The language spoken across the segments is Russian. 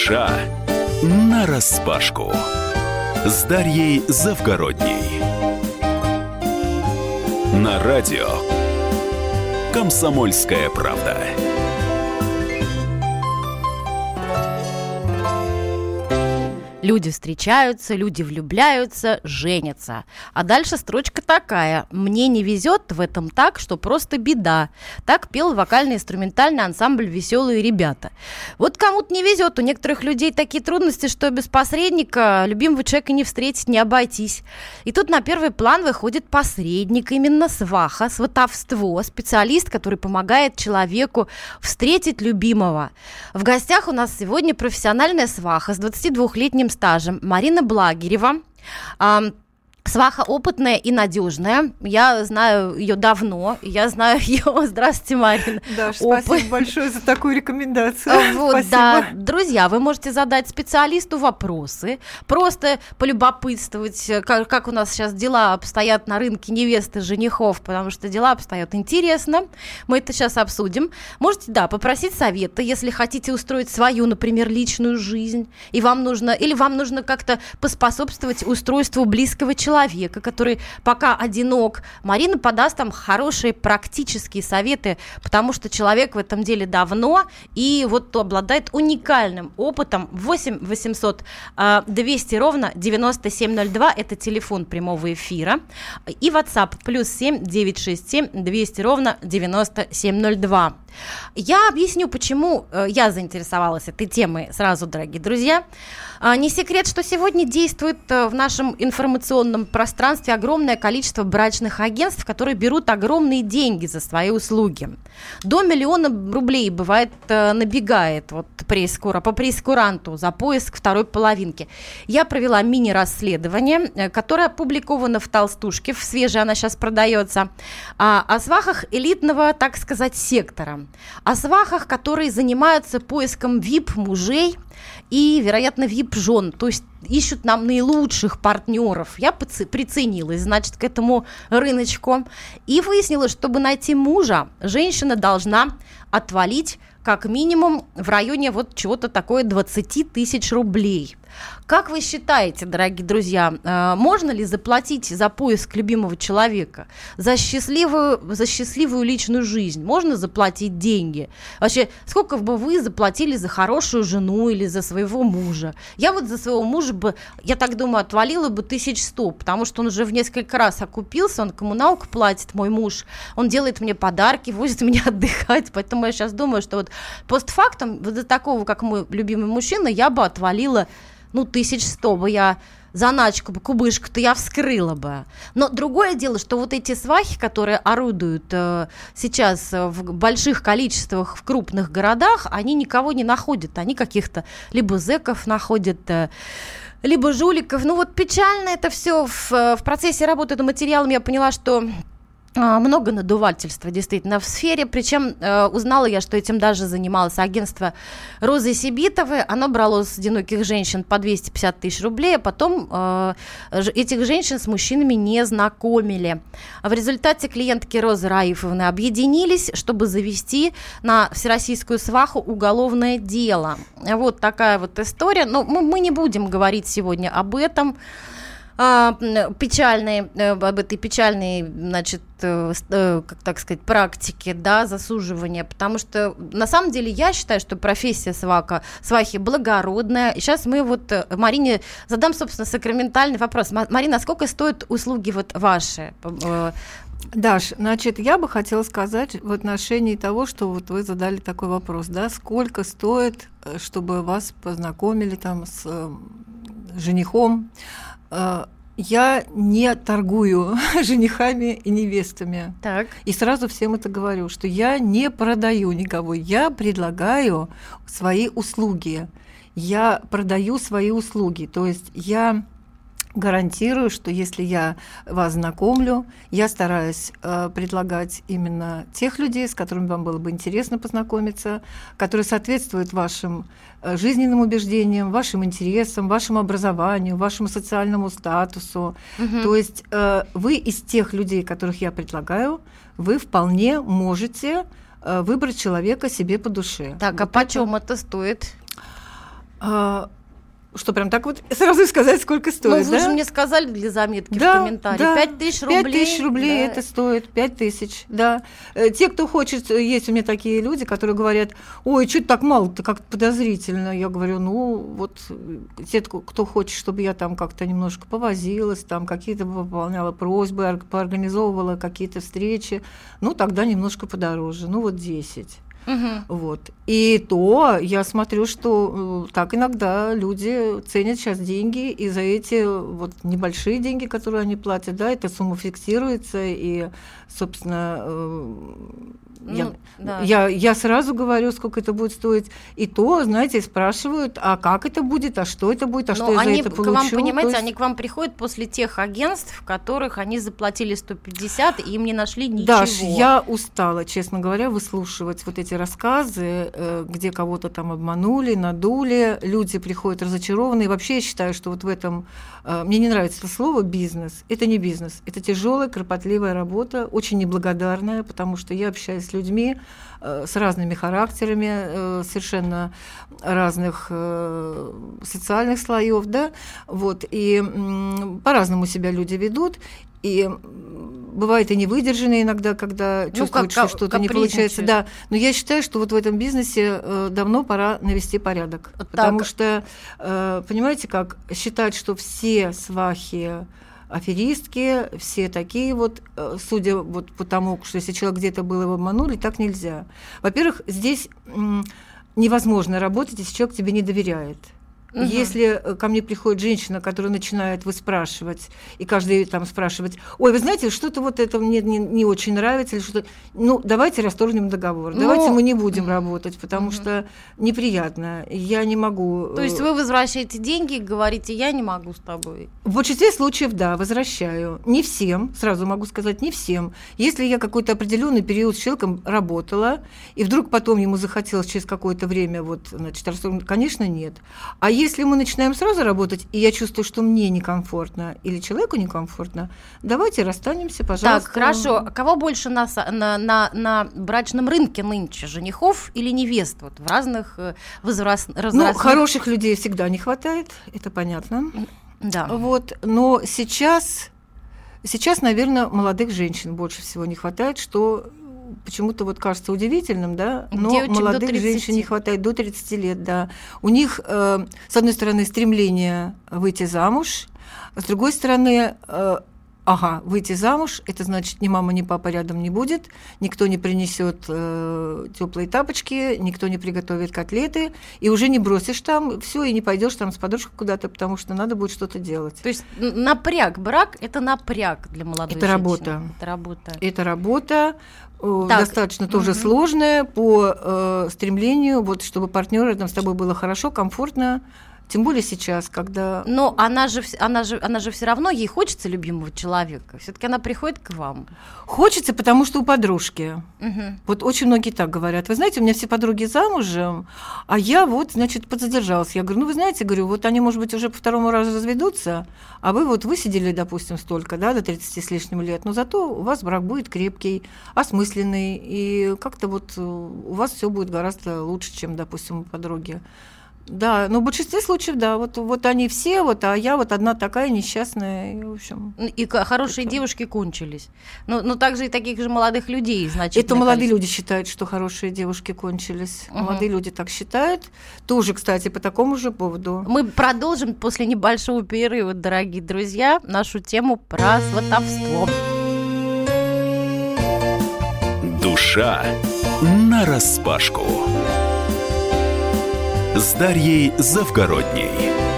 Душа нараспашку с Дарьей Завгородней. На радио «Комсомольская правда». Люди встречаются, люди влюбляются, женятся. А дальше строчка такая: «Мне не везет в этом так, что просто беда». Так пел вокально-инструментальный ансамбль «Веселые ребята». Вот кому-то не везет, у некоторых людей такие трудности, что без посредника любимого человека не встретить, не обойтись. И тут на первый план выходит посредник, именно сваха, сватовство, специалист, который помогает человеку встретить любимого. В гостях у нас сегодня профессиональная сваха с 22-летним стажем Марина Благирева. Сваха опытная и надежная. Я знаю ее давно. Я знаю ее. Здравствуйте, Марина. Да, спасибо большое за такую рекомендацию. Вот, спасибо. Да. Друзья, вы можете задать специалисту вопросы, просто полюбопытствовать, как у нас сейчас дела обстоят на рынке невест и женихов, потому что дела обстоят интересно. Мы это сейчас обсудим. Можете, да, попросить совета, если хотите устроить свою, например, личную жизнь, и вам нужно как-то поспособствовать устройству близкого человека, который пока одинок. Марина подаст там хорошие практические советы, потому что человек в этом деле давно и вот обладает уникальным опытом. 8 800 200 ровно 9702 – это телефон прямого эфира. И WhatsApp +7 967 200 ровно 9702. Я объясню, почему я заинтересовалась этой темой сразу, дорогие друзья. Не секрет, что сегодня действует в нашем информационном пространстве огромное количество брачных агентств, которые берут огромные деньги за свои услуги. До 1 миллиона рублей, бывает, набегает по прейскуранту за поиск второй половинки. Я провела мини-расследование, которое опубликовано в «Толстушке», в свежей она сейчас продается, о свахах элитного, так сказать, сектора. О свахах, которые занимаются поиском VIP-мужей и, вероятно, VIP-жен, то есть ищут нам наилучших партнеров. Я приценилась, значит, к этому рыночку и выяснила, чтобы найти мужа, женщина должна отвалить как минимум в районе вот чего-то такое 20 тысяч рублей. Как вы считаете, дорогие друзья, можно ли заплатить за поиск любимого человека, за счастливую личную жизнь? Можно заплатить деньги? Вообще, сколько бы вы заплатили за хорошую жену или за своего мужа? Я вот за своего мужа бы, я так думаю, отвалила бы 1100, потому что он уже в несколько раз окупился, он коммуналку платит, мой муж, он делает мне подарки, возит меня отдыхать, поэтому я сейчас думаю, что вот постфактум, вот за такого, как мой любимый мужчина, я бы отвалила 1100 бы я, заначку бы, кубышку-то я вскрыла бы. Но другое дело, что вот эти свахи, которые орудуют сейчас в больших количествах в крупных городах, они никого не находят. Они каких-то либо зэков находят, либо жуликов. Ну вот печально это все. В процессе работы над материалом я поняла, что много надувательства действительно в сфере, причем узнала я, что этим даже занималось агентство Розы Сибитовой. Оно брало с одиноких женщин по 250 тысяч рублей, а потом этих женщин с мужчинами не знакомили. В результате клиентки Розы Раифовны объединились, чтобы завести на всероссийскую сваху уголовное дело. Вот такая вот история. Но мы не будем говорить сегодня об этом. Об этой печальной, значит, как так сказать, практике, да, засуживания, потому что на самом деле я считаю, что профессия свахи благородная. И сейчас мы вот Марине задам, собственно, сакраментальный вопрос. Марина, а сколько стоят услуги вот ваши? Даш, значит, я бы хотела сказать в отношении того, что вот вы задали такой вопрос, да, сколько стоит, чтобы вас познакомили там с женихом. Я не торгую женихами и невестами. Так. И сразу всем это говорю, что я не продаю никого. Я предлагаю свои услуги. Я продаю свои услуги. То есть я гарантирую, что если я вас знакомлю, я стараюсь предлагать именно тех людей, с которыми вам было бы интересно познакомиться, которые соответствуют вашим жизненным убеждениям, вашим интересам, вашему образованию, вашему социальному статусу. Угу. То есть вы из тех людей, которых я предлагаю, вы вполне можете выбрать человека себе по душе. Так, вот а почем это стоит? Что, прям так вот сразу сказать, сколько стоит, вы же мне сказали для заметки в комментарии. 5000 рублей. 5000 рублей это стоит, 5000, да. Те, кто хочет, есть у меня такие люди, которые говорят, ой, что-то так мало-то, как-то подозрительно. Я говорю, вот те, кто хочет, чтобы я там как-то немножко повозилась, там какие-то выполняла просьбы, поорганизовывала какие-то встречи, тогда немножко подороже, 10. Вот. И то я смотрю, что так иногда люди ценят сейчас деньги, и за эти вот небольшие деньги, которые они платят, да, эта сумма фиксируется, и, собственно, я сразу говорю, сколько это будет стоить, и то, знаете, спрашивают, а как это будет, а что это будет, а что я за это получу. Вам, понимаете, они к вам приходят после тех агентств, в которых они заплатили 150, и им не нашли ничего. Даш, я устала, честно говоря, выслушивать вот эти рассказы, где кого-то там обманули, надули, люди приходят разочарованные. Вообще я считаю, что вот в этом, мне не нравится это слово «бизнес». Это не бизнес, это тяжелая, кропотливая работа, очень неблагодарная, потому что я общаюсь с людьми с разными характерами, совершенно разных социальных слоев, да, вот, и по-разному себя люди ведут. И бывает и невыдержанные иногда, когда чувствуют, что что-то не получается. Да. Но я считаю, что вот в этом бизнесе давно пора навести порядок. Потому что, понимаете, как считать, что все свахи аферистки, все такие вот, судя вот по тому, что если человек где-то был, его обманули, так нельзя. Во-первых, здесь невозможно работать, если человек тебе не доверяет. Если ко мне приходит женщина, которая начинает выспрашивать, и каждый там спрашивать, ой, вы знаете, что-то вот это мне не очень нравится, или что-то, давайте расторгнем договор, давайте мы не будем работать, потому что неприятно, я не могу. То есть вы возвращаете деньги и говорите, я не могу с тобой? В большинстве случаев, да, возвращаю. Не всем, сразу могу сказать, не всем. Если я какой-то определенный период с человеком работала, и вдруг потом ему захотелось через какое-то время, конечно, нет. А если мы начинаем сразу работать, и я чувствую, что мне некомфортно или человеку некомфортно, давайте расстанемся, пожалуйста. Так, хорошо. А кого больше на брачном рынке нынче, женихов или невест? Вот в разных возрастах. Хороших людей всегда не хватает, это понятно. Да. Вот, но сейчас, наверное, молодых женщин больше всего не хватает, что почему-то вот кажется удивительным, да, но девочек молодых женщин не хватает до 30 лет, да. У них, с одной стороны, стремление выйти замуж, с другой стороны, выйти замуж, это значит, ни мама, ни папа рядом не будет, никто не принесет теплые тапочки, никто не приготовит котлеты, и уже не бросишь там все, и не пойдешь там с подружкой куда-то, потому что надо будет что-то делать. То есть брак – это напряг для молодой женщины. Это работа. Достаточно тоже сложная по стремлению, вот, чтобы партнеру рядом с тобой было хорошо, комфортно. Тем более сейчас, когда... Но она же все равно, ей хочется любимого человека. Все-таки она приходит к вам. Хочется, потому что у подружки. Вот очень многие так говорят. Вы знаете, у меня все подруги замужем, а я подзадержалась. Я говорю, вы знаете, вот они, может быть, уже по второму разу разведутся, а вы высидели, допустим, столько, да, до 30 с лишним лет, но зато у вас брак будет крепкий, осмысленный, и как-то у вас все будет гораздо лучше, чем, допустим, у подруги. Да, но в большинстве случаев, да, вот они все, а я одна такая несчастная, и, в общем. И хорошие девушки кончились. Но также и таких же молодых людей, значит. Это молодые люди считают, что хорошие девушки кончились. Молодые люди так считают. Тоже, кстати, по такому же поводу. Мы продолжим после небольшого перерыва, дорогие друзья, нашу тему про сватовство. Душа нараспашку. С Дарьей Завгородней.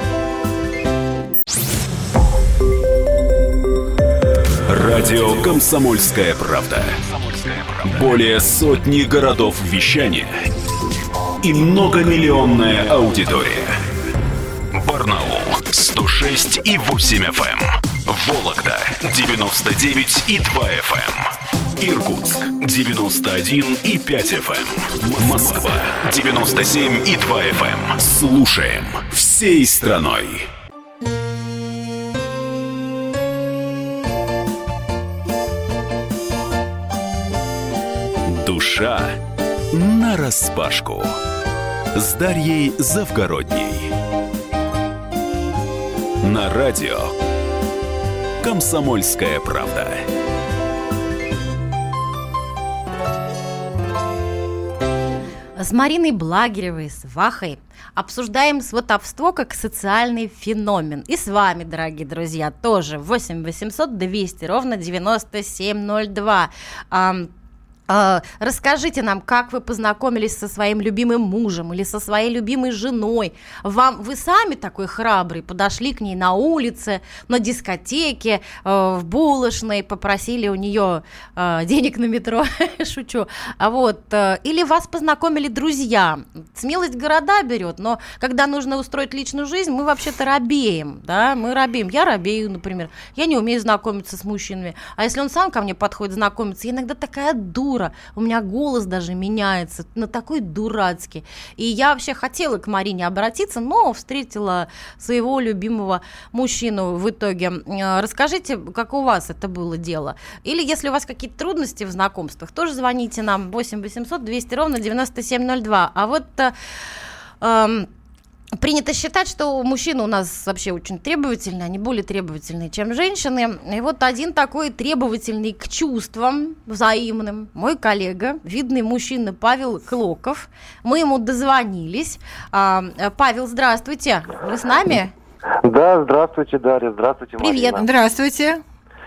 Радио «Комсомольская правда». Более сотни городов вещания и многомиллионная аудитория. Барнаул 106,8 FM. Вологда 99,2 FM. Иркутск 91,5 FM. Москва 97,2 FM. Слушаем всей страной. Душа нараспашку. С Дарьей Завгородней. На радио «Комсомольская правда». С Мариной Благиревой, с Вахой обсуждаем сватовство как социальный феномен. И с вами, дорогие друзья, тоже 8 800 200 ровно 9702. Расскажите нам, как вы познакомились со своим любимым мужем или со своей любимой женой. Вы сами такой храбрый, подошли к ней на улице, на дискотеке, в булочной, попросили у нее денег на метро, шучу. Или вас познакомили друзья. Смелость города берет, но когда нужно устроить личную жизнь, мы вообще-то робеем, да, мы робеем. Я робею, например, я не умею знакомиться с мужчинами, а если он сам ко мне подходит знакомиться, я иногда такая дура, у меня голос даже меняется, на такой дурацкий. И я вообще хотела к Марине обратиться, но встретила своего любимого мужчину в итоге. Расскажите, как у вас это было дело? Или если у вас какие-то трудности в знакомствах, тоже звоните нам 8 800 200 ровно 9702. Принято считать, что мужчины у нас вообще очень требовательные, они более требовательные, чем женщины. И вот один такой требовательный к чувствам взаимным, мой коллега, видный мужчина Павел Клоков. Мы ему дозвонились. Павел, здравствуйте, вы с нами? Да, здравствуйте, Дарья, здравствуйте, Марина. Привет. Здравствуйте.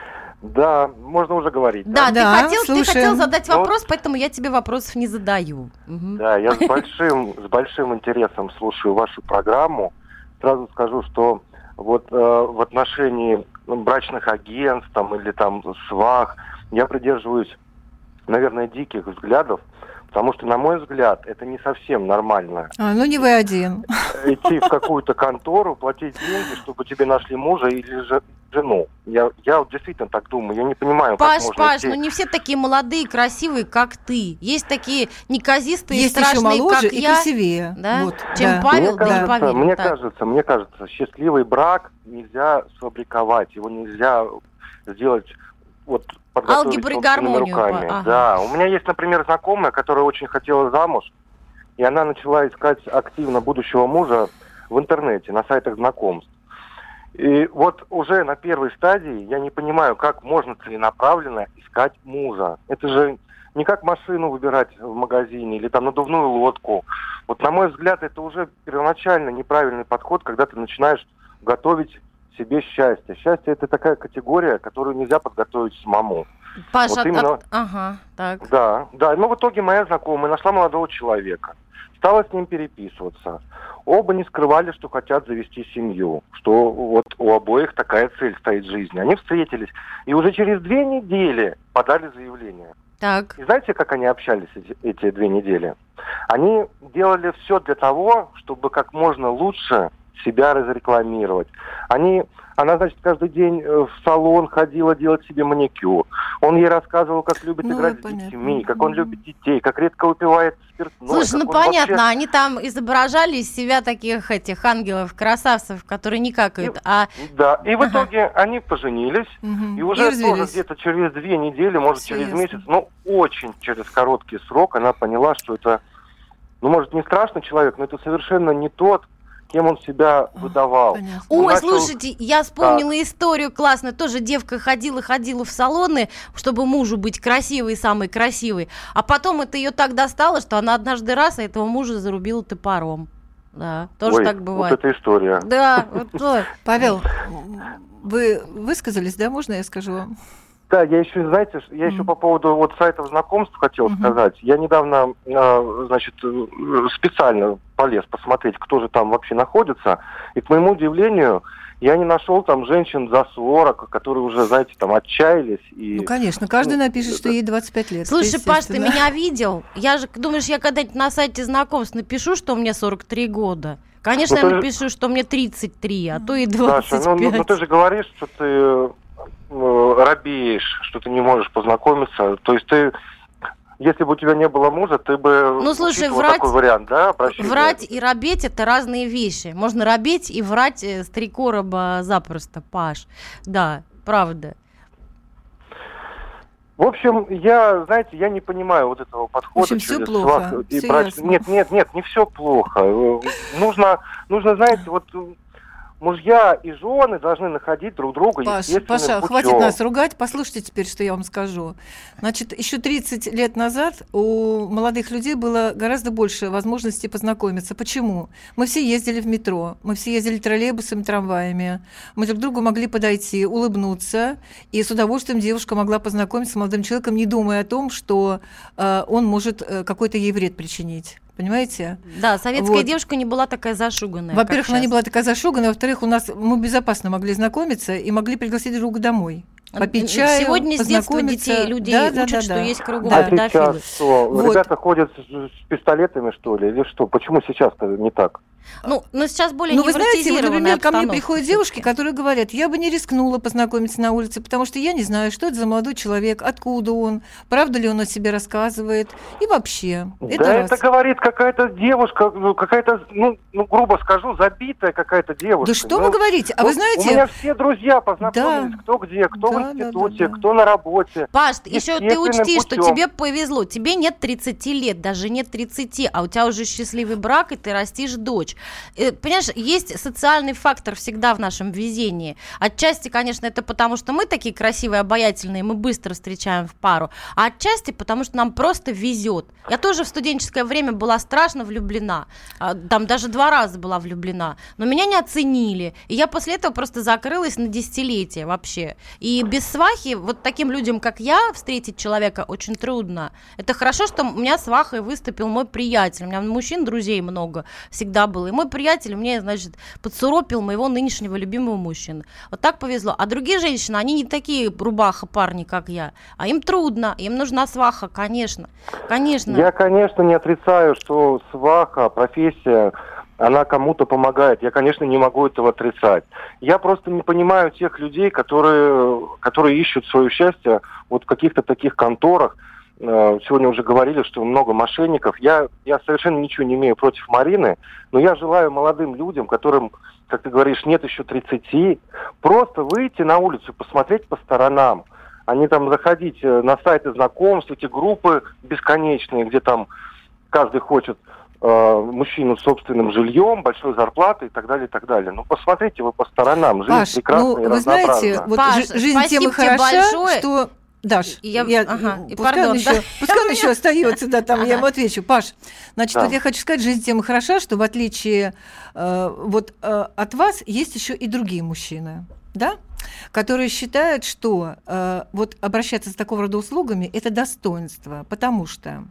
Да, можно уже говорить. Да, да, ты хотел задать вопрос, поэтому я тебе вопросов не задаю. Угу. Да, я с большим интересом слушаю вашу программу. Сразу скажу, что вот в отношении брачных агентств или свах я придерживаюсь, наверное, диких взглядов, потому что, на мой взгляд, это не совсем нормально. Не вы один. Идти в какую-то контору, платить деньги, чтобы тебе нашли мужа или жену. Я действительно так думаю. Я не понимаю, Паш, как можно идти... не все такие молодые, красивые, как ты. Есть такие неказистые, есть страшные, еще моложе как и я, красивее. да? Вот, чем да. Павел, да не поверю. Мне кажется, счастливый брак нельзя сфабриковать, его нельзя сделать подготовить алгебры, собственными гармонию. руками. Ага. Да, у меня есть, например, знакомая, которая очень хотела замуж, и она начала искать активно будущего мужа в интернете, на сайтах знакомств. И вот уже на первой стадии я не понимаю, как можно целенаправленно искать мужа. Это же не как машину выбирать в магазине или надувную лодку. Вот, на мой взгляд, это уже первоначально неправильный подход, когда ты начинаешь готовить себе счастье. Счастье – это такая категория, которую нельзя подготовить самому. Паша, вот ага, так. Да. Но в итоге моя знакомая нашла молодого человека, стала с ним переписываться. Оба не скрывали, что хотят завести семью, что вот у обоих такая цель стоит в жизни. Они встретились и уже через 2 недели подали заявление. Так. И знаете, как они общались эти 2 недели? Они делали все для того, чтобы как можно лучше себя разрекламировать. Она, значит, каждый день в салон ходила делать себе маникюр. Он ей рассказывал, как любит играть с детьми, как он любит детей, как редко выпивает спиртное. Слушай, понятно, вообще... они там изображали из себя таких ангелов, красавцев, которые не какают. Да, и в итоге они поженились, и уже тоже где-то через 2 недели, может, через месяц, очень через короткий срок она поняла, что это, может, не страшный человек, но это совершенно не тот, кем он себя выдавал. Ой, слушайте, я вспомнила историю классную. Тоже девка ходила в салоны, чтобы мужу быть красивой, самой красивой. А потом это ее так достало, что она однажды раз этого мужа зарубила топором. Да, тоже так бывает. Вот эта история. Да, Павел, вы высказались, да? Можно я скажу вам? Да, я еще по поводу сайтов знакомств хотел сказать. Я недавно, специально полез посмотреть, кто же там вообще находится. И, к моему удивлению, я не нашел там женщин за 40, которые уже, отчаялись. И... конечно, каждый напишет, что ей 25 лет. Слушай, Паш, ты меня видел? Думаешь, я когда-нибудь на сайте знакомств напишу, что мне 43 года? Конечно, я напишу, что мне 33, а то и 25. Даша, ты же говоришь, что ты... робеешь, что ты не можешь познакомиться. То есть ты, если бы у тебя не было мужа, ты бы слушай, такой вариант, да, обращения? Врать и робеть – это разные вещи. Можно робеть и врать с 3 короба запросто, Паш. Да, правда. В общем, я не понимаю этого подхода. В общем, все плохо. Нет, не все плохо. Нужно, знаете, мужья и жены должны находить друг друга естественным Паша, путем. хватит нас ругать. Послушайте теперь, что я вам скажу. Значит, еще 30 лет назад у молодых людей было гораздо больше возможностей познакомиться. Почему? Мы все ездили в метро, мы все ездили троллейбусами, трамваями. Мы друг к другу могли подойти, улыбнуться, и с удовольствием девушка могла познакомиться с молодым человеком, не думая о том, что он может какой-то ей вред причинить. Понимаете? Да, советская девушка не была такая зашуганная. Во-первых, она не была такая зашуганная. Во-вторых, мы безопасно могли знакомиться и могли пригласить друга домой. Попить чаю, сегодня с детства детей люди учат, что есть кругом педофилы. Сейчас что? Ребята ходят с пистолетами, что ли, или что? Почему сейчас-то не так? Но сейчас более вы знаете, например, ко мне приходят девушки, всё-таки, которые говорят, я бы не рискнула познакомиться на улице, потому что я не знаю, что это за молодой человек, откуда он, правда ли он о себе рассказывает, и вообще. Это говорит какая-то девушка, какая-то, грубо скажу, забитая какая-то девушка. Да что вы говорите? А вы знаете... У меня все друзья познакомились, кто где, кто в институте, кто на работе. Паш, еще ты учти, что тебе повезло, тебе нет 30 лет, даже нет 30, а у тебя уже счастливый брак, и ты растишь дочь. Понимаешь, есть социальный фактор всегда в нашем везении. Отчасти, конечно, это потому, что мы такие красивые, обаятельные, мы быстро встречаем в пару, а отчасти потому, что нам просто везет. Я тоже в студенческое время была страшно влюблена, там даже 2 раза была влюблена, но меня не оценили, и я после этого просто закрылась на десятилетие вообще. И без свахи вот таким людям, как я, встретить человека очень трудно. Это хорошо, что у меня свахой выступил мой приятель, у меня мужчин, друзей много всегда было. И мой приятель мне, значит, подсуропил моего нынешнего любимого мужчину. Вот так повезло. А другие женщины, они не такие рубаха парни, как я. А им трудно, им нужна сваха, конечно. Конечно. Я, конечно, не отрицаю, что сваха, профессия, она кому-то помогает. Я, конечно, не могу этого отрицать. Я просто не понимаю тех людей, которые ищут свое счастье вот в каких-то таких конторах. Сегодня уже говорили, что много мошенников. Я совершенно ничего не имею против Марины, но я желаю молодым людям, которым, как ты говоришь, нет еще 30, просто выйти на улицу, посмотреть по сторонам, а не там заходить на сайты знакомств, эти группы бесконечные, где там каждый хочет мужчину с собственным жильем, большой зарплатой и так далее, и так далее. Ну, посмотрите вы по сторонам. Жизнь Паш, прекрасна и вы знаете, вот Паш, жизнь тем и хороша, что... Даш, пускай он еще остается, я ему отвечу. Паш, значит, вот я хочу сказать, жизнь тем и хороша, что в отличие от вас есть еще и другие мужчины, да, которые считают, что обращаться с такого рода услугами – это достоинство, потому что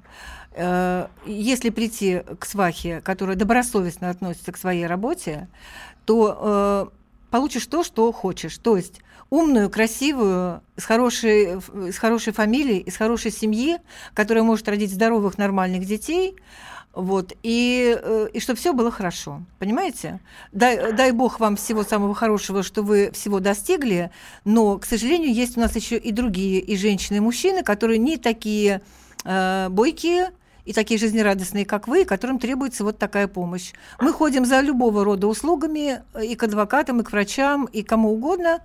если прийти к свахе, которая добросовестно относится к своей работе, то получишь то, что хочешь, то есть умную, красивую, с хорошей фамилией, из хорошей семьи, которая может родить здоровых, нормальных детей, и чтобы все было хорошо. Понимаете? Дай Бог вам всего самого хорошего, что вы всего достигли, но, к сожалению, есть у нас еще и другие, и женщины, и мужчины, которые не такие бойкие, и такие жизнерадостные, как вы, которым требуется вот такая помощь. Мы ходим за любого рода услугами, и к адвокатам, и к врачам, и кому угодно.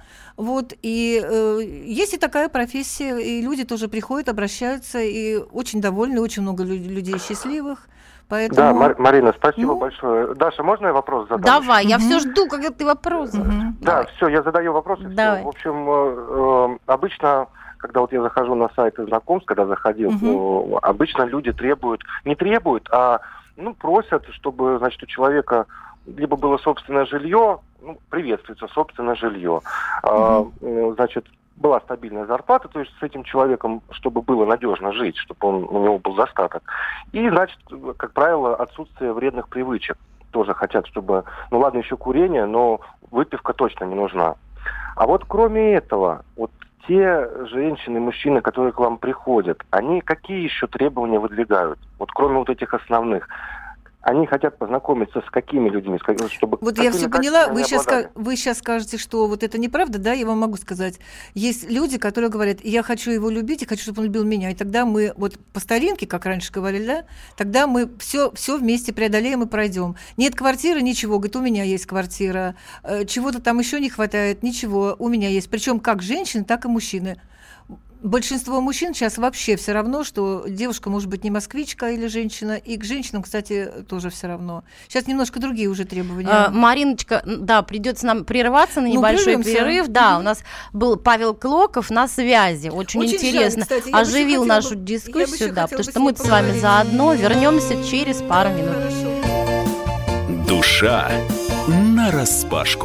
И есть и такая профессия, и люди тоже приходят, обращаются, и очень довольны, очень много людей счастливых. Поэтому... Да, Марина, спасибо большое. Даша, можно я вопрос задам? Давай, я все жду, когда ты вопрос задашь. Да, все, я задаю вопросы. Давай. В общем, обычно... Когда я захожу на сайты знакомств, когда заходил, обычно люди не требуют, а просят, чтобы, значит, у человека либо было собственное жилье, приветствуется собственное жилье, значит, была стабильная зарплата, то есть с этим человеком, чтобы было надежно жить, чтобы у него был достаток. И, значит, как правило, отсутствие вредных привычек. Тоже хотят, чтобы, ладно, еще курение, но выпивка точно не нужна. А вот кроме этого, те женщины, мужчины, которые к вам приходят, они какие еще требования выдвигают? Кроме этих основных. Они хотят познакомиться с какими людьми? Чтобы я все поняла. Вы сейчас скажете, что это неправда, да? Я вам могу сказать. Есть люди, которые говорят, я хочу его любить, и хочу, чтобы он любил меня. И тогда мы, по старинке, как раньше говорили, да? Тогда мы все вместе преодолеем и пройдем. Нет квартиры, ничего. Говорит, у меня есть квартира. Чего-то там еще не хватает, ничего. У меня есть. Причем как женщины, так и мужчины. большинство мужчин сейчас вообще все равно, что девушка может быть не москвичка или женщина, и к женщинам, кстати, тоже все равно. Сейчас немножко другие уже требования. Мариночка, да, придется нам прерываться на небольшой перерыв. Да, у нас был Павел Клоков на связи. Очень интересно. Жаль, кстати, оживил нашу дискуссию, да, потому что мы с вами заодно. Вернемся через пару минут. Хорошо. Душа нараспашку.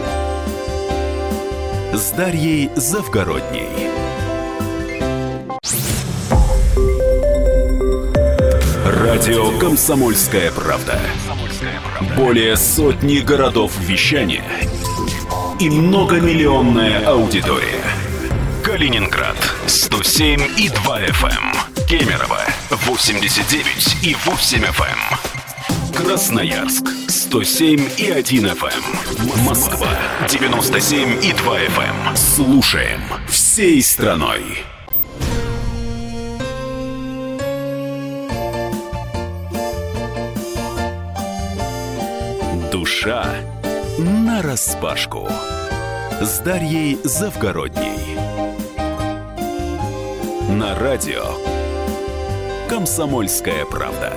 С Дарьей Завгородней. Радио «Комсомольская правда». Более сотни городов вещания и многомиллионная аудитория. Калининград 107,2 FM, Кемерово 89,8 FM, Красноярск 107,1 FM, Москва 97,2 FM. Слушаем всей страной. Душа нараспашку. С Дарьей Завгородней. На радио «Комсомольская правда».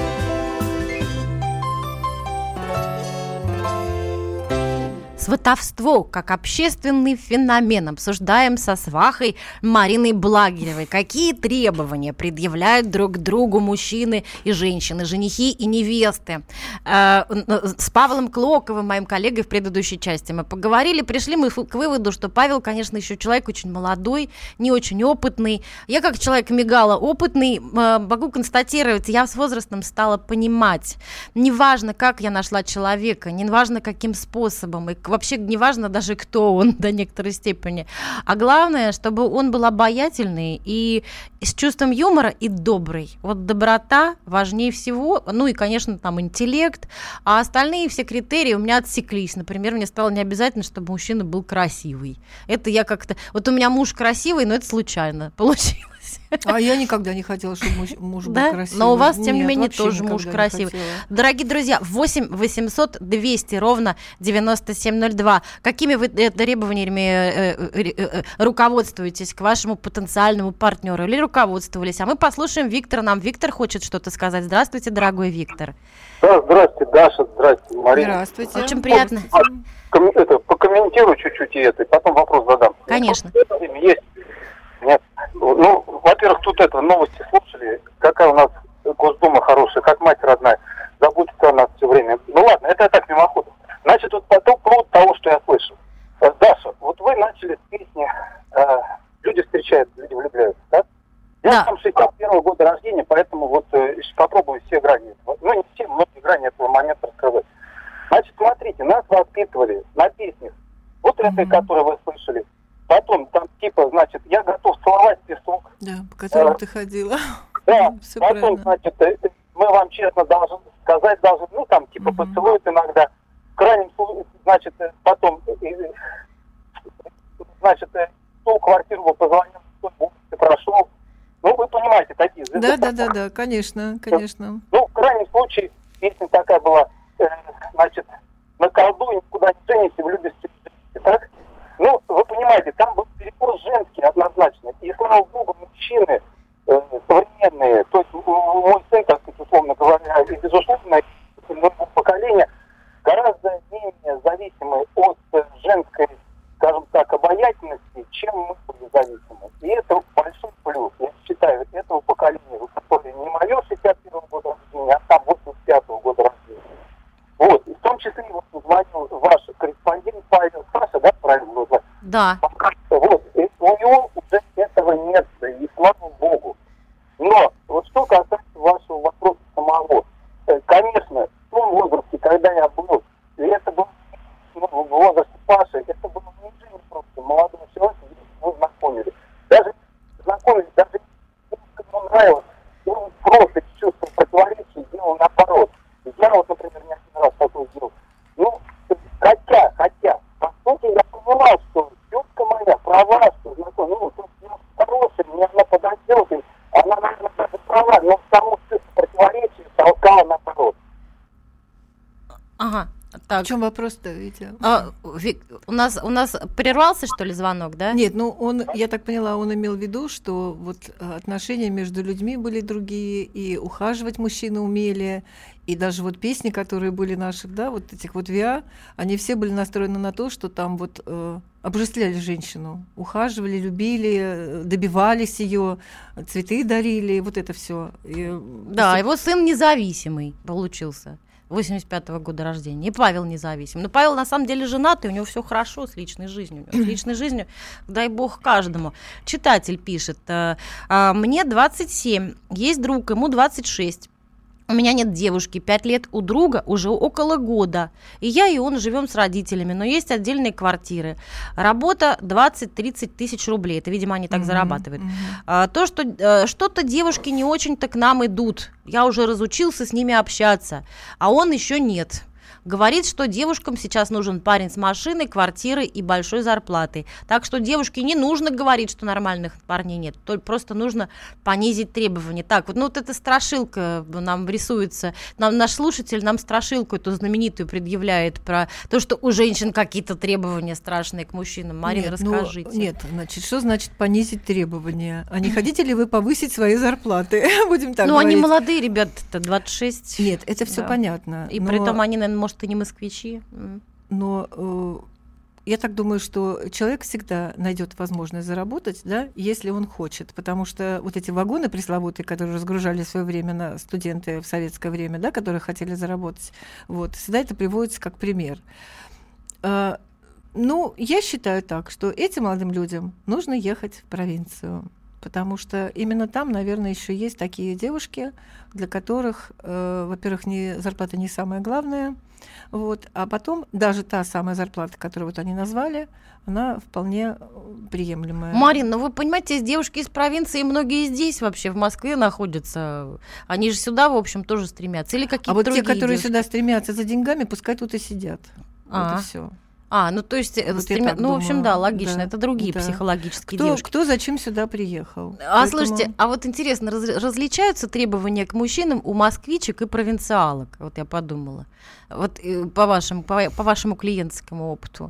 Сватовство как общественный феномен обсуждаем со свахой Мариной Благиревой. Какие требования предъявляют друг другу мужчины и женщины, женихи и невесты? С Павлом Клоковым, моим коллегой в предыдущей части, мы поговорили, пришли мы к выводу, что Павел, конечно, еще человек очень молодой, не очень опытный. Я, как человек мигала опытный, могу констатировать, я с возрастом стала понимать, неважно, как я нашла человека, неважно, каким способом, и вообще неважно даже, кто он до некоторой степени. А главное, чтобы он был обаятельный и с чувством юмора и добрый. Вот доброта важнее всего. Ну и, конечно, там интеллект. А остальные все критерии у меня отсеклись. Например, мне стало необязательно, чтобы мужчина был красивый. Это я как-то... Вот у меня муж красивый, но это случайно получилось. А я никогда не хотела, чтобы муж был красивый. Но у вас, тем не менее, тоже муж красивый. Дорогие друзья, 8 800 200 ровно 9702. Какими вы требованиями руководствуетесь к вашему потенциальному партнеру? Или руководствовались? А мы послушаем Виктора. Нам Виктор хочет что-то сказать. Здравствуйте, дорогой Виктор. Да, здравствуйте, Даша, здравствуйте, Марина. Здравствуйте. Очень приятно. Покомментирую чуть-чуть и потом вопрос задам. Конечно. Есть. Нет. Ну, во-первых, тут новости слушали, какая у нас Госдума хорошая, как мать родная, заботится о нас все время. Ну ладно, это так мимоходом. Значит, вот по поводу того, что я слышал. Даша, вот вы начали с песни «Люди встречаются, люди влюбляются», да? Я сам 61-го года рождения, поэтому вот попробую все грани этого. Ну, не все, многие грани этого момента рассказать. Значит, смотрите, нас воспитывали на песнях. Вот этой, которую вы слышали. Потом там типа, значит, я готов целовать песок. Да, по которому ты ходила. Да, все потом, значит, мы вам честно должны сказать, ну там типа поцелуют иногда. В крайнем случае, значит, потом, значит, ту квартиру вы позвонил, ты прошел. Ну, вы понимаете, такие. Да, конечно. Ну, в крайнем случае, песня такая была, значит, на колду никуда не женись, влюбишься, так? Ну, вы понимаете, там был перекос женский однозначно. И, слава богу, мужчины современные, то есть мой сын, так сказать, условно говоря, и, безусловно, моего поколения, гораздо менее зависимы от женской, скажем так, обаятельности, чем мы были зависимы. И это большой плюс, я считаю, этого поколения, которое не мое 61-го года рождения, а там 85-го года рождения. Вот, и в том числе вот звонил ваш корреспондент Павел, Саша, да, правильно его звать? Да. Вот, и у него уже этого нет, и слава богу. Но, вот что касается вашего вопроса самого, конечно, в том возрасте, когда я был, и это был в возрасте Паши, это было не жизнь просто, молодого человека, мы знакомились. Даже ему нравилось, он просто чувствовал противоречие, делал наоборот. Я вот, например, не один раз такое делал. Ну, хотя, по сути, я понимал, что тетка моя права, что знакомая, ну, тут хорошая, мне она подойдет, и она, наверное, даже права, но само противоречие толкало наоборот. Ага. Так. В чем вопрос-то, Витя? У нас прервался, что ли, звонок, да? Нет, я так поняла, он имел в виду, что вот отношения между людьми были другие, и ухаживать мужчины умели, и даже вот песни, которые были наших, да, вот этих вот ВИА, они все были настроены на то, что там вот обожествляли женщину, ухаживали, любили, добивались ее, цветы дарили, вот это все. Да, его сын независимый получился. 85-го года рождения. И Павел независим. Но Павел на самом деле женатый, у него все хорошо с личной жизнью. С личной жизнью, дай бог каждому. Читатель пишет: мне 27, есть друг, ему 26. У меня нет девушки, 5 лет, у друга уже около года. И я, и он живем с родителями, но есть отдельные квартиры. Работа 20-30 тысяч рублей. Это, видимо, они так зарабатывают. То, что что-то девушки не очень-то к нам идут. Я уже разучился с ними общаться, а он еще нет. Говорит, что девушкам сейчас нужен парень с машиной, квартирой и большой зарплатой. Так что девушке не нужно говорить, что нормальных парней нет. Только просто нужно понизить требования. Так, вот эта страшилка нам рисуется. Наш слушатель нам страшилку эту знаменитую предъявляет про то, что у женщин какие-то требования страшные к мужчинам. Марина, расскажите. Значит, что значит понизить требования? А не хотите ли вы повысить свои зарплаты? Будем так говорить. Они молодые ребята-то, 26. Нет, это все понятно. И при этом они, наверное, может, и не москвичи. Но я так думаю, что человек всегда найдет возможность заработать, да, если он хочет. Потому что вот эти вагоны пресловутые, которые разгружали в свое время на студенты в советское время, да, которые хотели заработать, вот, всегда это приводится как пример. Я считаю так, что этим молодым людям нужно ехать в провинцию. Потому что именно там, наверное, еще есть такие девушки, для которых, во-первых, зарплата не самое главное, вот, а потом даже та самая зарплата, которую вот они назвали, она вполне приемлемая. Марина, вы понимаете, есть девушки из провинции, и многие здесь вообще в Москве находятся. Они же сюда, в общем, тоже стремятся. Или какие-то другие те, которые девушки? Сюда стремятся за деньгами, пускай тут и сидят. Вот и все. То есть, в общем, да, логично, да, это другие психологические девушки. Кто зачем сюда приехал? Слушайте, вот интересно, различаются требования к мужчинам у москвичек и провинциалок? Вот я подумала. Вот по вашему клиентскому опыту.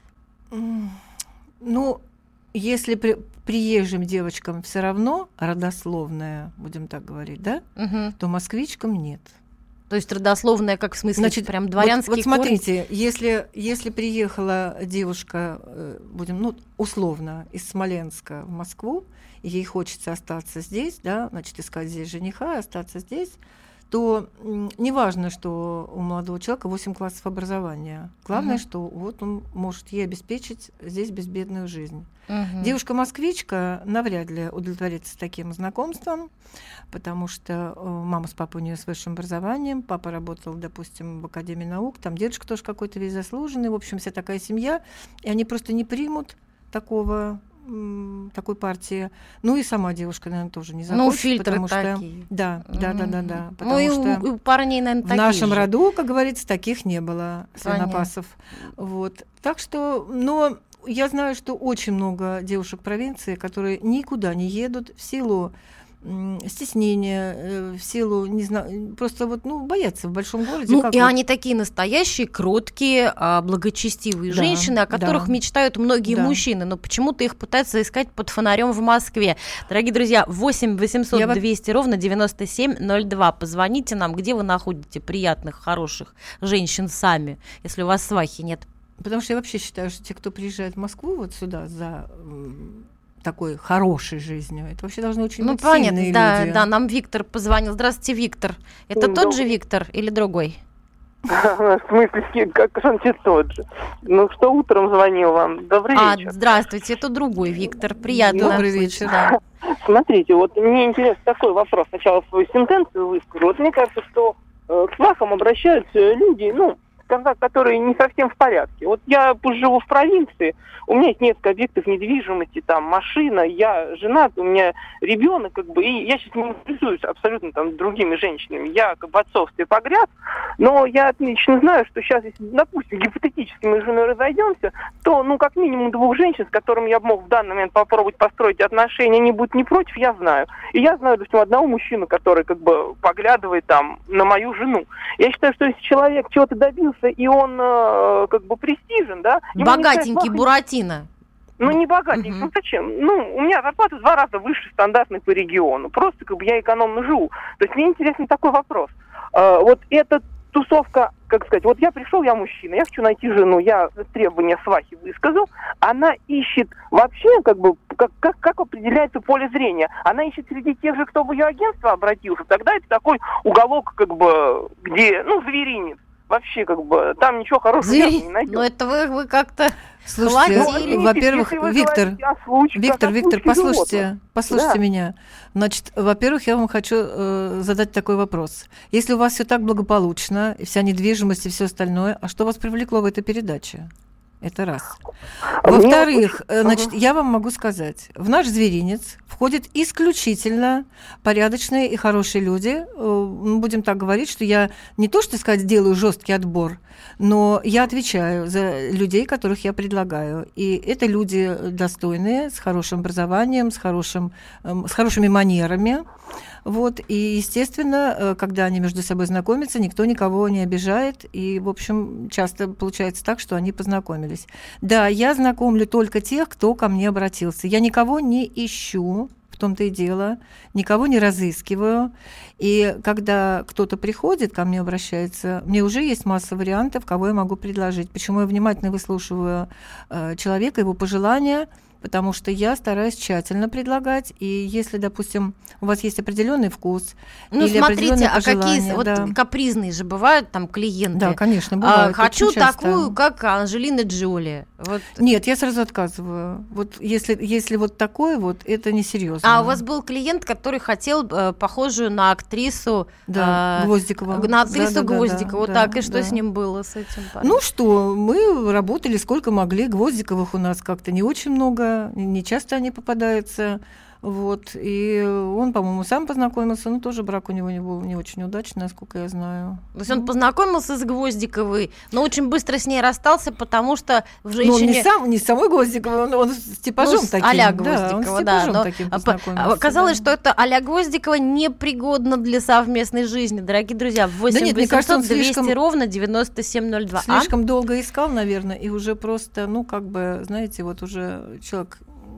Если приезжим девочкам все равно родословная, будем так говорить, да, то москвичкам нет. То есть родословная, как в смысле, значит, прям дворянский вот смотрите, если приехала девушка, условно, из Смоленска в Москву, и ей хочется остаться здесь, да, значит, искать здесь жениха, остаться здесь, то неважно, что у молодого человека 8 классов образования. Главное, что вот он может ей обеспечить здесь безбедную жизнь. Девушка-москвичка навряд ли удовлетворится таким знакомством, потому что мама с папой у нее с высшим образованием, папа работал, допустим, в Академии наук, там дедушка тоже какой-то весь заслуженный, в общем, вся такая семья, и они просто не примут такой партии. И сама девушка, наверное, тоже не захочет. Фильтры потому такие. Что... Да. Потому что у парней, наверное, в нашем роду, как говорится, таких не было свинопасов. Вот. Так что, я знаю, что очень много девушек провинции, которые никуда не едут в силу стеснения, в силу, не знаю, просто боятся в большом городе. Они такие настоящие, кроткие, благочестивые женщины, о которых мечтают многие мужчины, но почему-то их пытаются искать под фонарем в Москве. Дорогие друзья, 8 800 200 ровно 9702. Позвоните нам, где вы находите приятных, хороших женщин сами, если у вас свахи нет. Потому что я вообще считаю, что те, кто приезжает в Москву вот сюда за такой хорошей жизнью, это вообще должны очень быть сильные люди. Да, нам Виктор позвонил. Здравствуйте, Виктор. Это тот же Виктор или другой? В смысле, как он тот же? Что утром звонил вам? Добрый вечер. Здравствуйте, это другой Виктор. Приятно. Добрый вечер. Да. Смотрите, мне интересен такой вопрос. Сначала свою сентенцию выскажу. Мне кажется, что к свахам обращаются люди, которые не совсем в порядке. Вот я живу в провинции, у меня есть несколько объектов недвижимости, там машина, я женат, у меня ребенок, и я сейчас не интересуюсь абсолютно другими женщинами. Я в отцовстве погряз, но я отлично знаю, что сейчас, если, допустим, гипотетически мы с женой разойдемся, то, как минимум 2 женщин, с которыми я мог в данный момент попробовать построить отношения, они будут не против, я знаю. И я знаю, допустим, одного мужчину, который поглядывает на мою жену. Я считаю, что если человек чего-то добился нравится, и он как бы престижен, да. Богатенький Буратино. Ну, не богатенький, ну зачем? Ну, у меня зарплата в 2 раза выше стандартной по региону. Просто как бы я экономно живу. То есть мне интересен такой вопрос. Вот эта тусовка, как сказать, вот я пришел, я мужчина, я хочу найти жену, я требования свахи высказал, она ищет вообще, как бы, как определяется поле зрения? Она ищет среди тех же, кто в ее агентство обратился, тогда это такой уголок, как бы, где, ну, зверинец. Вообще, как бы, там ничего хорошего не найдешь. Ну, это вы как-то... Слушайте, во-первых, Виктор, послушайте меня. Значит, во-первых, я вам хочу задать такой вопрос. Если у вас все так благополучно, и вся недвижимость и все остальное, а что вас привлекло в этой передаче? Это раз. Во-вторых, значит, я вам могу сказать, в наш зверинец входят исключительно порядочные и хорошие люди. Будем так говорить, что я не то, что сказать, делаю жесткий отбор, но я отвечаю за людей, которых я предлагаю. И это люди достойные, с хорошим образованием, с хорошими манерами. Вот, и, естественно, когда они между собой знакомятся, никто никого не обижает, и, в общем, часто получается так, что они познакомились. Да, я знакомлю только тех, кто ко мне обратился. Я никого не ищу, в том-то и дело, никого не разыскиваю. И когда кто-то приходит, ко мне обращается, мне уже есть масса вариантов, кого я могу предложить. Почему я внимательно выслушиваю человека, его пожелания, потому что я стараюсь тщательно предлагать, и если, допустим, у вас есть определенный вкус, ну, или смотрите, а какие да. вот капризные же бывают там клиенты. Да, конечно, бывают. Хочу такую, как Анджелина Джоли. Вот. Нет, я сразу отказываю. Вот если вот такое вот, это несерьезно. А у вас был клиент, который хотел похожую на актрису Гвоздикова. На актрису Гвоздикову. Вот так, и что с ним было, с этим парнем? Ну что, мы работали сколько могли. Гвоздиковых у нас как-то не очень много. Не часто они попадаются. Вот. И он, по-моему, сам познакомился, но тоже брак у него не был не очень удачный, насколько я знаю. То есть он познакомился с Гвоздиковой, но очень быстро с ней расстался, потому что в женщине... Ну, не с самой Гвоздиковой, он с типажом таким. а-ля Гвоздикова, да. Но таким познакомился. Оказалось, что это а-ля Гвоздикова непригодна для совместной жизни. Дорогие друзья, 8 800 200 ровно 9702. Слишком долго искал, наверное, и уже просто, ну, как бы, знаете, вот уже человек...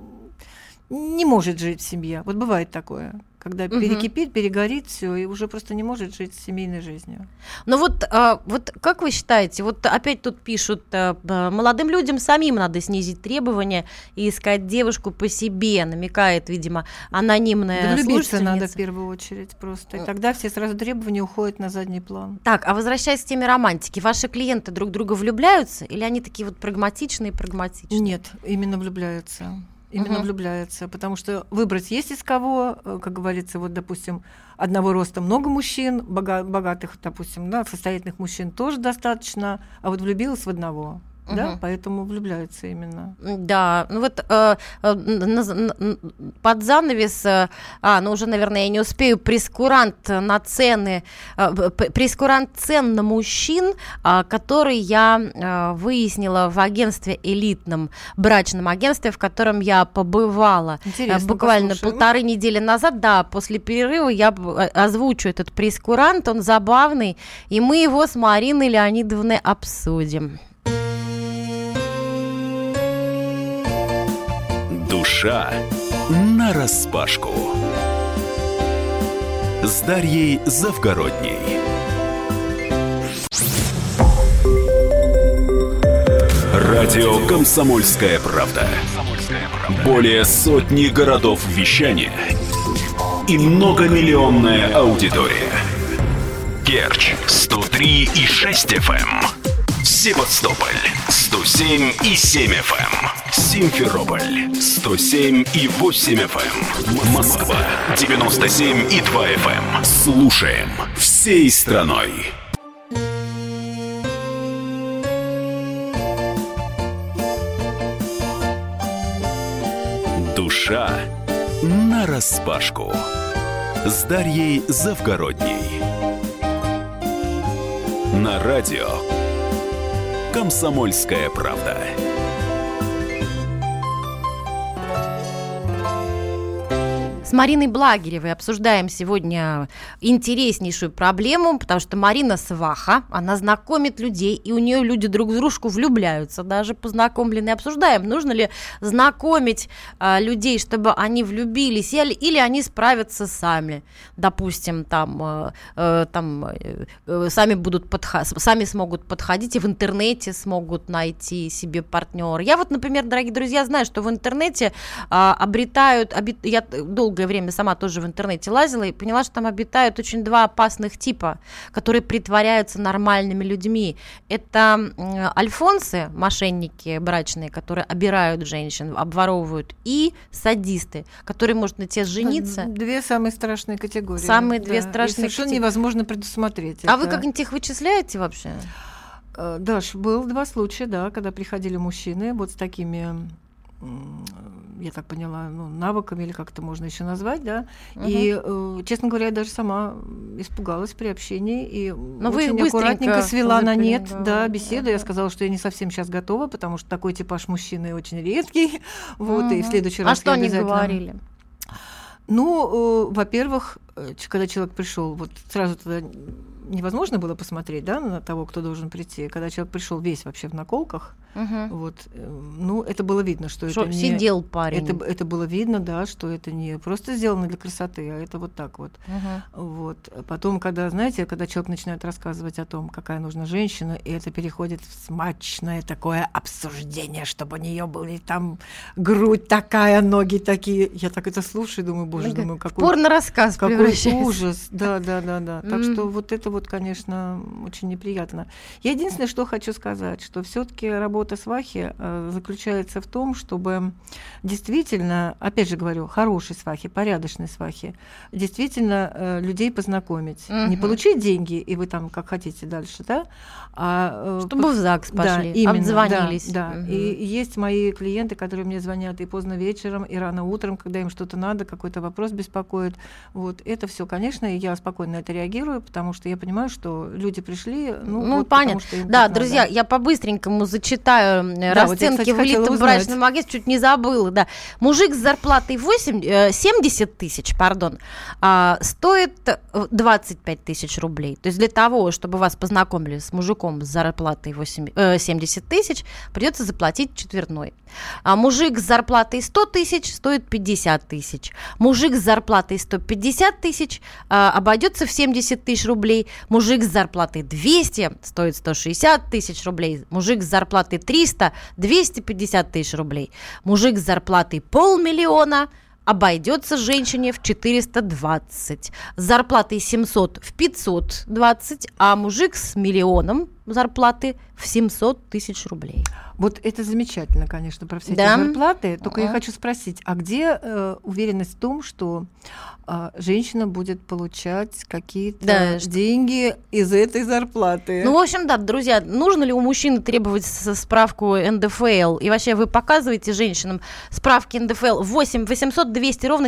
не может жить в семье. Вот бывает такое, когда перекипит, перегорит все, и уже просто не может жить семейной жизнью. Ну вот как вы считаете, вот опять тут пишут, молодым людям самим надо снизить требования и искать девушку по себе, намекает, видимо, анонимная слушательница. Влюбиться надо в первую очередь просто, и тогда все сразу требования уходят на задний план. Так, а возвращаясь к теме романтики, ваши клиенты друг друга влюбляются или они такие вот прагматичные? Нет, именно влюбляются. Именно влюбляются, потому что выбрать есть из кого, как говорится, вот, допустим, одного роста много мужчин, богатых, допустим, да, состоятельных мужчин тоже достаточно, а вот влюбилась в одного. Да, поэтому влюбляются именно. Да, ну вот под занавес, ну уже, наверное, я не успею, прейскурант на цены, прейскурант цен на мужчин, который я выяснила в агентстве элитном, брачном агентстве, в котором я побывала. Интересно, буквально послушаем. 1,5 недели назад, да, после перерыва я озвучу этот прейскурант, он забавный, и мы его с Мариной Леонидовной обсудим. Душа нараспашку. С Дарьей Завгородней. Радио «Комсомольская правда». Более сотни городов вещания и многомиллионная аудитория. Керчь 103,6 FM. Севастополь 107,7 FM. Симферополь 107,8 FM. Москва 97,2 FM. Слушаем всей страной. Душа нараспашку. С Дарьей Завгородней. На радио «Комсомольская правда». С Мариной Благиревой обсуждаем сегодня интереснейшую проблему, потому что Марина сваха, она знакомит людей, и у нее люди друг в дружку влюбляются, даже познакомленные. Обсуждаем, нужно ли знакомить людей, чтобы они влюбились, или они справятся сами. Допустим, сами смогут подходить и в интернете смогут найти себе партнера. Я вот, например, дорогие друзья, знаю, что в интернете я долгое время сама тоже в интернете лазила и поняла, что там обитают очень два опасных типа, которые притворяются нормальными людьми. Это альфонсы, мошенники брачные, которые обирают женщин, обворовывают, и садисты, которые, может, на тебе жениться. Две самые страшные категории. Две страшные совершенно невозможно предусмотреть. А вы как-нибудь их вычисляете вообще? Даш, было 2 случая, да, когда приходили мужчины вот с такими, я так поняла, навыками, или как это можно еще назвать, да. И, честно говоря, я даже сама испугалась при общении и очень аккуратненько свела на нет, да, беседу. Я сказала, что я не совсем сейчас готова, потому что такой типаж мужчины очень редкий. Вот, и в следующий раз что они говорили? Во-первых, когда человек пришел, вот сразу туда невозможно было посмотреть, да, на того, кто должен прийти. Когда человек пришел весь вообще в наколках, это было видно, что это не... Сидел парень. Это было видно, да, что это не просто сделано для красоты, а это вот так вот. Вот. Потом, когда человек начинает рассказывать о том, какая нужна женщина, и это переходит в смачное такое обсуждение, чтобы у нее были там грудь такая, ноги такие. Я так это слушаю, думаю, боже, какой... Порно-рассказ превращается. Какой ужас, да. Так что вот это вот, конечно, очень неприятно. Я единственное, что хочу сказать, что все-таки работа свахи заключается в том, чтобы действительно, опять же говорю, хорошей свахи, порядочной свахи, действительно людей познакомить. Не получить деньги, и вы там как хотите дальше, да? Чтобы в ЗАГС пошли, обзвонились. Да. И есть мои клиенты, которые мне звонят и поздно вечером, и рано утром, когда им что-то надо, какой-то вопрос беспокоит. Вот это все, конечно, и я спокойно на это реагирую, потому что я понимаю, что люди пришли, понятно. Да, друзья, я по-быстренькому зачитаю расценки в элитном брачном агентстве, чуть не забыла, да. Мужик с зарплатой 70 тысяч, стоит 25 тысяч рублей. То есть для того, чтобы вас познакомили с мужиком с зарплатой 70 тысяч, придется заплатить четвертной. А мужик с зарплатой 100 тысяч стоит 50 тысяч. Мужик с зарплатой 150 тысяч обойдется в 70 тысяч рублей. Мужик с зарплатой 200 стоит 160 тысяч рублей. Мужик с зарплатой 300 – 250 тысяч рублей. Мужик с зарплатой 500 000 обойдется женщине в 420. С зарплатой 700 в 520, а мужик с 1 миллионом зарплаты в 700 тысяч рублей. Вот это замечательно, конечно, про все эти зарплаты. Только я хочу спросить, а где уверенность в том, что женщина будет получать какие-то деньги из этой зарплаты? В общем, да, друзья, нужно ли у мужчины требовать справку НДФЛ? И вообще вы показываете женщинам справки НДФЛ? 8 800 200 ровно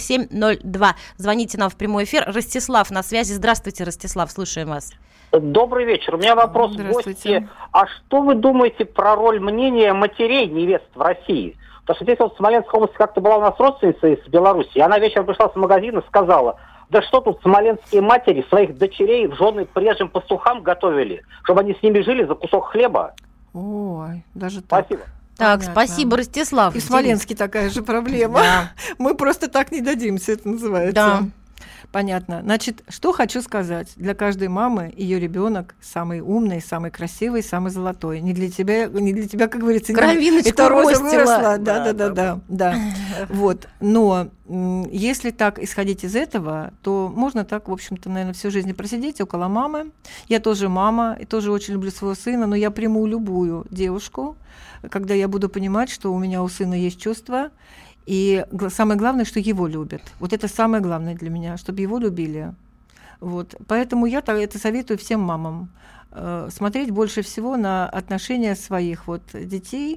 9702. Звоните нам в прямой эфир. Ростислав на связи. Здравствуйте, Ростислав, слушаем вас. Добрый вечер. У меня вопрос к гости. А что вы думаете про роль мнения матерей невест в России? Потому что здесь вот в Смоленской области как-то была у нас родственница из Беларуси, и она вечером пришла с магазина и сказала: да что тут смоленские матери своих дочерей в жены прежним пастухам готовили, чтобы они с ними жили за кусок хлеба. Ой, даже так. Спасибо. Так, понятно. Спасибо, Ростислав. И в Смоленске такая же проблема. Да. Мы просто так не дадимся, это называется. Да. Понятно. Значит, что хочу сказать. Для каждой мамы ее ребенок самый умный, самый красивый, самый золотой. Не для тебя, как говорится, это роза выросла. Да. Вот. Но если так исходить из этого, то можно так, в общем-то, наверное, всю жизнь просидеть около мамы. Я тоже мама, и тоже очень люблю своего сына, но я приму любую девушку, когда я буду понимать, что у меня у сына есть чувства. И самое главное, что его любят. Вот это самое главное для меня, чтобы его любили. Вот. Поэтому я это советую всем мамам. Смотреть больше всего на отношения своих детей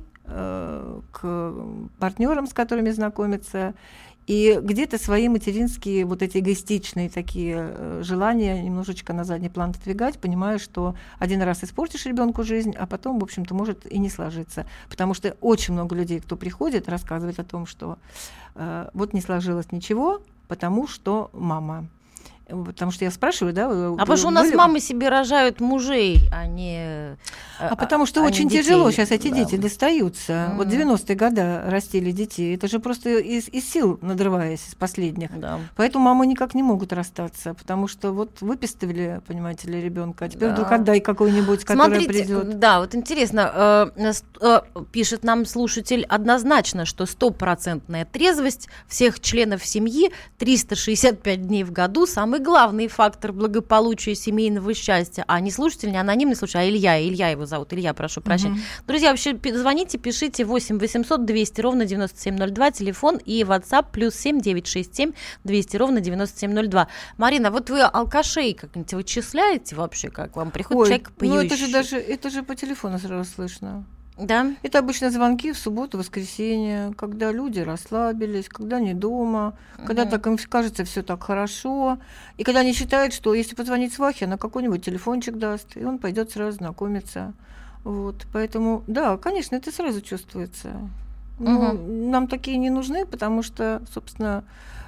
к партнерам, с которыми знакомятся, и где-то свои материнские эти эгоистичные такие желания немножечко на задний план отодвигать, понимая, что один раз испортишь ребенку жизнь, а потом, в общем-то, может и не сложиться. Потому что очень много людей, кто приходит, рассказывает о том, что не сложилось ничего, потому что мама. Потому что я спрашиваю, да? Потому что у нас мамы себе рожают мужей, а не потому что очень детей. Тяжело сейчас эти дети достаются. Вот 90-е годы растили детей. Это же просто из сил надрываясь, из последних. Да. Поэтому мамы никак не могут расстаться, потому что вот выписывали, понимаете ли, ребенка, а теперь вдруг отдай какой-нибудь, который придет. Да, вот интересно, пишет нам слушатель, однозначно, что 100% трезвость всех членов семьи 365 дней в году самый главный фактор благополучия семейного счастья. А не слушатель, не анонимный слушатель, а Илья его зовут. Илья, прошу прощения. Друзья, вообще звоните, пишите 8 800 200 ровно 9702, телефон и WhatsApp +7 967 200 ровно 9702. Марина, вот вы алкашей как-нибудь вычисляете вообще, как вам приходит человек пьющий? Ну это же по телефону сразу слышно. Да? Это обычно звонки в субботу, воскресенье, когда люди расслабились, когда не дома, когда так им кажется все так хорошо, и когда они считают, что если позвонить свахе, она какой-нибудь телефончик даст, и он пойдет сразу знакомиться. Вот, поэтому, да, конечно, это сразу чувствуется. Но нам такие не нужны, потому что, собственно,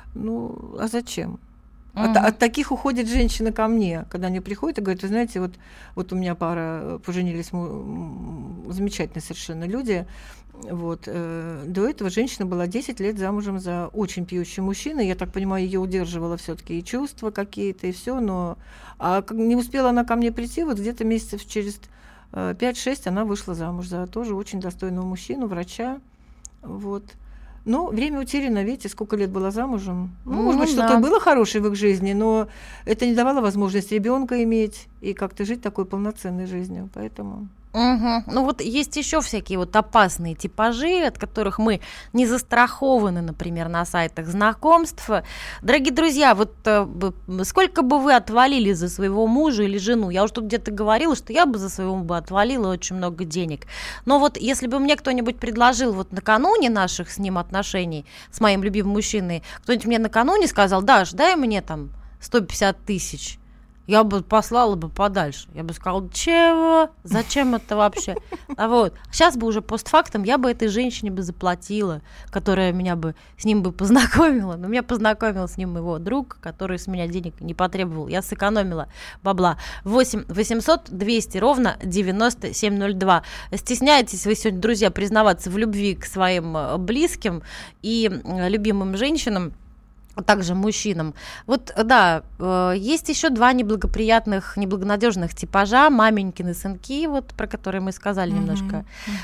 а зачем? От таких уходит женщина ко мне, когда они приходят и говорят, вы знаете, вот у меня пара поженились, замечательные совершенно люди. Вот, до этого женщина была 10 лет замужем за очень пьющим мужчиной. Я так понимаю, ее удерживало все-таки и чувства какие-то, и все, но не успела она ко мне прийти, вот где-то месяцев через 5-6 она вышла замуж за тоже очень достойного мужчину, врача. Вот. Но время утеряно, видите, сколько лет была замужем. Может быть, что-то было хорошее в их жизни, но это не давало возможность ребенка иметь и как-то жить такой полноценной жизнью. Поэтому... Ну вот есть еще всякие вот опасные типажи, от которых мы не застрахованы, например, на сайтах знакомств. Дорогие друзья, вот сколько бы вы отвалили за своего мужа или жену? Я уже тут где-то говорила, что я бы за своего бы отвалила очень много денег. Но вот если бы мне кто-нибудь предложил вот накануне наших с ним отношений, с моим любимым мужчиной, кто-нибудь мне накануне сказал, Даш, дай мне там 150 тысяч, я бы послала бы подальше. Я бы сказала, чего? Зачем это вообще? А вот сейчас бы уже постфактум я бы этой женщине бы заплатила, которая меня бы с ним бы познакомила. Но меня познакомил с ним его друг, который с меня денег не потребовал. Я сэкономила бабла. 8 800 200 ровно 9702. Стесняетесь вы сегодня, друзья, признаваться в любви к своим близким и любимым женщинам, а также мужчинам. Вот, да, есть еще два неблагонадежных типажа, маменькины сынки, вот про которые мы сказали немножко.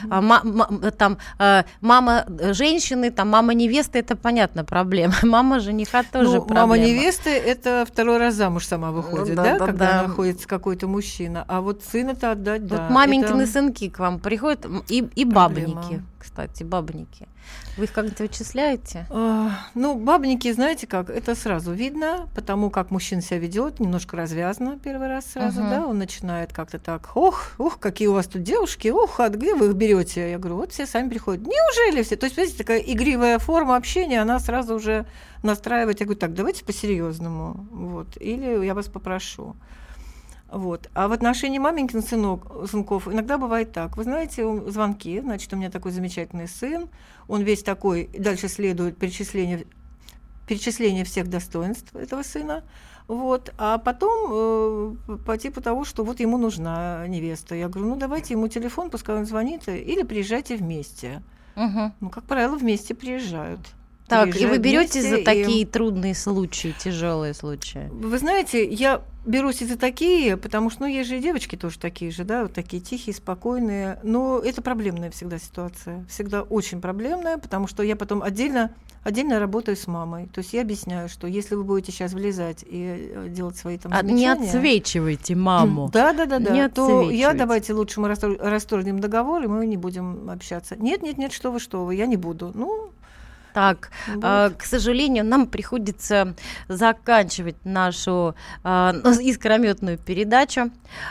Там мама женщины, там мама невесты, это понятно, проблема. Мама жениха тоже проблема. Мама невесты, это второй раз замуж сама выходит, когда находится какой-то мужчина. А вот сына-то отдать, вот маменькины сынки к вам приходят, и бабники, кстати, бабники. Вы их как-то вычисляете? Бабники, знаете как, это сразу видно, потому как мужчина себя ведет, немножко развязно первый раз сразу, да, он начинает как-то так, ох, какие у вас тут девушки, где вы их берете? Я говорю, вот все сами приходят. Неужели все? То есть, видите, такая игривая форма общения, она сразу уже настраивает. Я говорю, так, давайте по-серьезному, вот, или я вас попрошу. Вот. А в отношении маменькиных сынков иногда бывает так. Вы знаете, звонки, значит, у меня такой замечательный сын, он весь такой, дальше следует перечисление всех достоинств этого сына, вот. А потом по типу того, что вот ему нужна невеста. Я говорю, давайте ему телефон, пускай он звонит, или приезжайте вместе. Как правило, вместе приезжают. Так, и вы беретесь за такие трудные случаи, тяжелые случаи? Вы знаете, я берусь и за такие, потому что, есть же и девочки тоже такие же, да, вот такие тихие, спокойные, но это проблемная всегда ситуация, всегда очень проблемная, потому что я потом отдельно работаю с мамой, то есть я объясняю, что если вы будете сейчас влезать и делать свои там замечания... Не отсвечивайте маму. Да, то давайте лучше мы расторгнем договор, и мы не будем общаться. Нет, что вы, я не буду. Так, к сожалению, нам приходится заканчивать нашу искрометную передачу.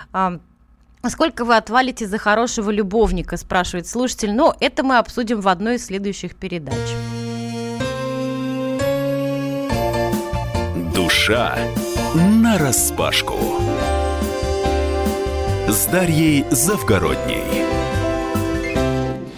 Сколько вы отвалите за хорошего любовника, спрашивает слушатель, но это мы обсудим в одной из следующих передач. Душа нараспашку с Дарьей Завгородней.